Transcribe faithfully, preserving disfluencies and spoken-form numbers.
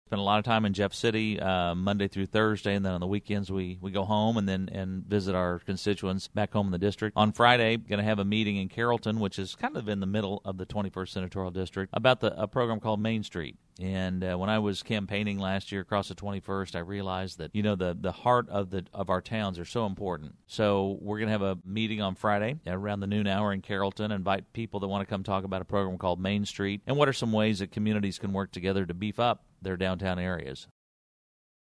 Spend a lot of time in Jeff City uh, Monday through Thursday, and then on the weekends we, we go home and then and visit our constituents back home in the district. On Friday, going to have a meeting in Carrollton, which is kind of in the middle of the twenty-first Senatorial District, about the, a program called Main Street. And uh, when I was campaigning last year across the twenty-first, I realized that, you know, the, the heart of the of our towns are so important. So we're going to have a meeting on Friday around the noon hour in Carrollton, invite people that want to come talk about a program called Main Street, and what are some ways that communities can work together to beef up their downtown areas.